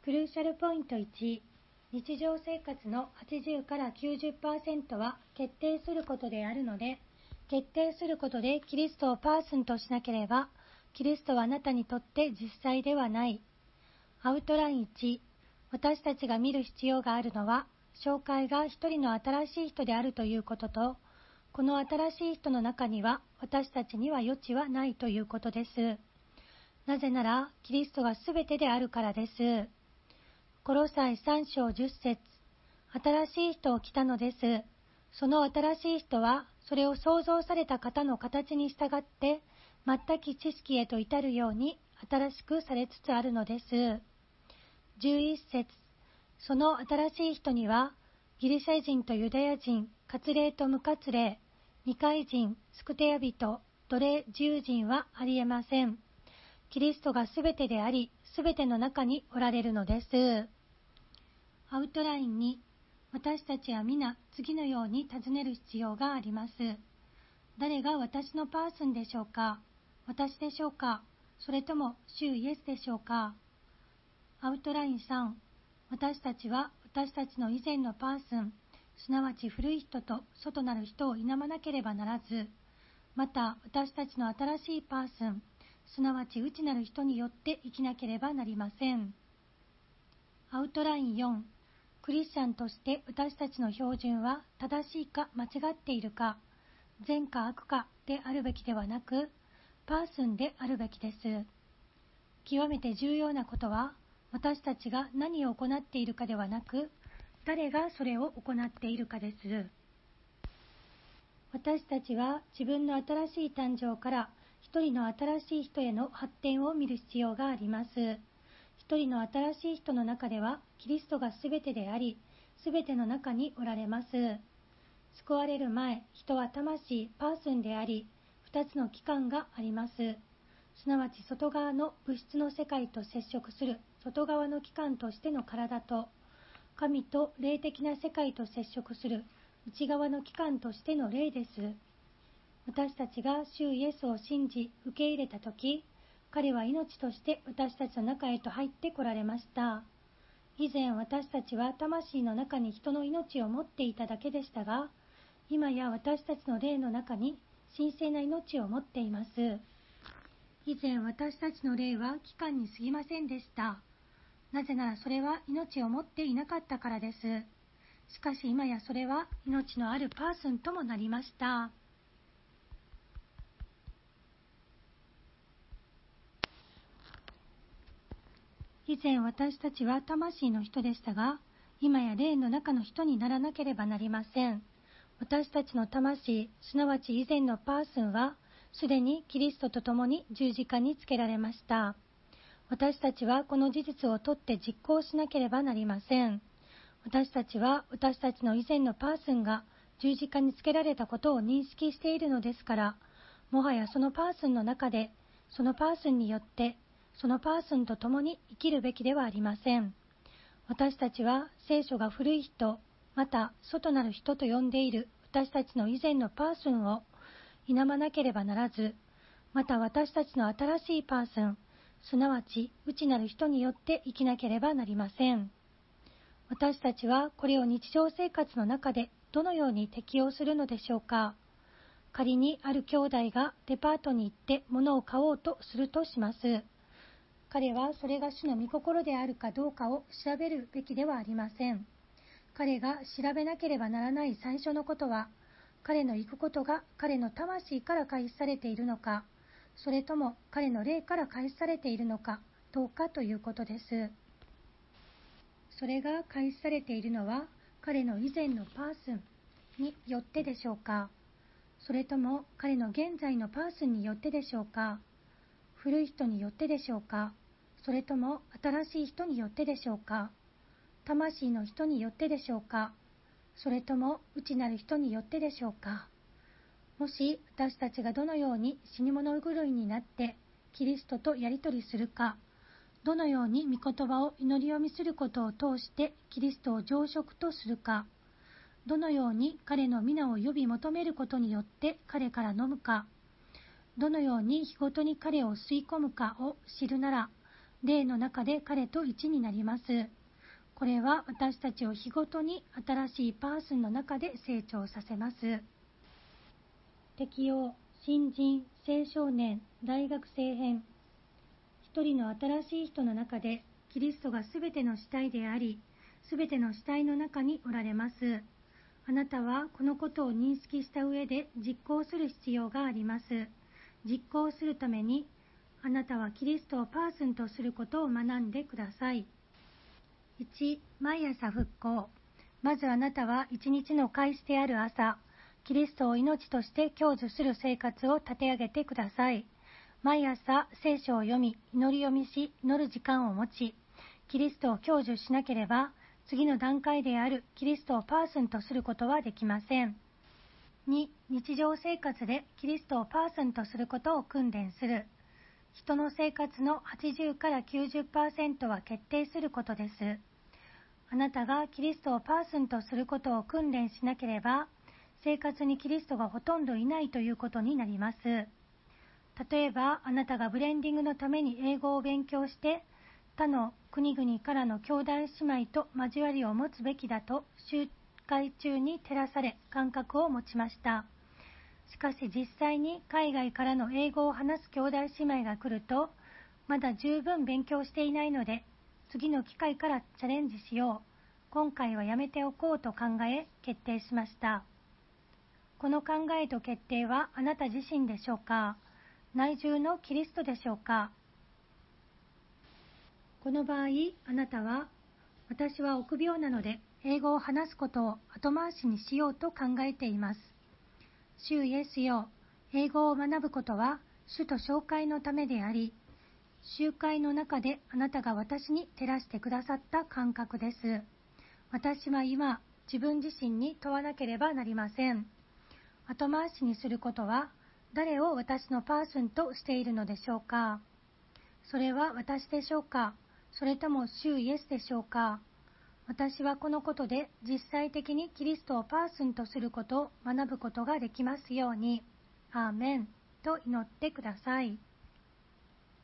クルーシャルポイント1、日常生活の80から 90% は決定することであるので、決定することでキリストをパーソンとしなければ、キリストはあなたにとって実際ではない。アウトライン1、私たちが見る必要があるのは、紹介が一人の新しい人であるということと、この新しい人の中には私たちには余地はないということです。なぜなら、キリストがすべてであるからです。コロサイ3章10節、新しい人を来たのです。その新しい人は、それを創造された方の形に従って、全く知識へと至るように新しくされつつあるのです。11節、その新しい人には、ギリシャ人とユダヤ人、割礼と無割礼、二回人、スクテヤ人、奴隷自由人はありえません。キリストがすべてであり、すべての中におられるのです。アウトラインに、私たちは皆次のように尋ねる必要があります。誰が私のパーソンでしょうか？私でしょうか？それとも主イエスでしょうか？アウトライン3、私たちは私たちの以前のパーソン、すなわち古い人と外なる人を否まなければならず、また私たちの新しいパーソン、すなわち内なる人によって生きなければなりません。アウトライン4、クリスチャンとして私たちの標準は正しいか間違っているか、善か悪かであるべきではなく、パーソンであるべきです。極めて重要なことは、私たちが何を行っているかではなく、誰がそれを行っているかです。私たちは自分の新しい誕生から一人の新しい人への発展を見る必要があります。一人の新しい人の中ではキリストがすべてであり、すべての中におられます。救われる前、人は魂、パーソンであり、二つの器官があります。すなわち外側の物質の世界と接触する外側の器官としての体と、神と霊的な世界と接触する内側の器官としての霊です。私たちが主イエスを信じ受け入れたとき、彼は命として私たちの中へと入ってこられました。以前私たちは魂の中に人の命を持っていただけでしたが、今や私たちの霊の中に神聖な命を持っています。以前私たちの霊は器官に過ぎませんでした。なぜならそれは命を持っていなかったからです。しかし今やそれは命のあるパーソンともなりました。以前私たちは魂の人でしたが、今や霊の中の人にならなければなりません。私たちの魂、すなわち以前のパーソンは、すでにキリストと共に十字架につけられました。私たちはこの事実をとって実行しなければなりません。私たちは私たちの以前のパーソンが十字架につけられたことを認識しているのですから、もはやそのパーソンの中で、そのパーソンによって、そのパーソンと共に生きるべきではありません。私たちは聖書が古い人、また外なる人と呼んでいる私たちの以前のパーソンを否まなければならず、また私たちの新しいパーソン、すなわち内なる人によって生きなければなりません。私たちはこれを日常生活の中でどのように適用するのでしょうか。仮にある兄弟がデパートに行って物を買おうとするとします。彼はそれが主の御心であるかどうかを調べるべきではありません。彼が調べなければならない最初のことは、彼の行くことが彼の魂から開始されているのか、それとも彼の霊から開始されているのかどうかということです。それが開始されているのは彼の以前のパーソンによってでしょうか、それとも彼の現在のパーソンによってでしょうか、古い人によってでしょうか、それとも新しい人によってでしょうか、魂の人によってでしょうか、それとも内なる人によってでしょうか。もし私たちがどのように死に物狂いになってキリストとやり取りするか、どのように御言葉を祈り読みすることを通してキリストを常食とするか、どのように彼の皆を呼び求めることによって彼から飲むか、どのように日ごとに彼を吸い込むかを知るなら、 霊の中で彼と一になります。これは私たちを日ごとに新しいパーソンの中で成長させます。適応、新人、青少年、大学生編。一人の新しい人の中で、キリストがすべての主体であり、すべての主体の中におられます。あなたはこのことを認識した上で実行する必要があります。実行するために、あなたはキリストをパーソンとすることを学んでください。1、毎朝復興。まずあなたは一日の開始である朝、キリストを命として享受する生活を立て上げてください。毎朝聖書を読み、祈り読みし、祈る時間を持ち、キリストを享受しなければ、次の段階であるキリストをパーソンとすることはできません。2、日常生活でキリストをパーソンとすることを訓練する。人の生活の80から 90% は決定することです。あなたがキリストをパーソンとすることを訓練しなければ、生活にキリストがほとんどいないということになります。例えば、あなたがブレンディングのために英語を勉強して、他の国々からの兄弟姉妹と交わりを持つべきだと集会中に照らされ感覚を持ちました。しかし実際に海外からの英語を話す兄弟姉妹が来ると、まだ十分勉強していないので、次の機会からチャレンジしよう。今回はやめておこうと考え決定しました。この考えと決定はあなた自身でしょうか？内住のキリストでしょうか？この場合、あなたは、私は臆病なので、英語を話すことを後回しにしようと考えています。主イエスよ、英語を学ぶことは、主と紹介のためであり、集会の中であなたが私に照らしてくださった感覚です。私は今、自分自身に問わなければなりません。後回しにすることは、誰を私のパーソンとしているのでしょうか？それは私でしょうか？それとも主イエスでしょうか？私はこのことで実際的にキリストをパーソンとすることを学ぶことができますように。アーメンと祈ってください。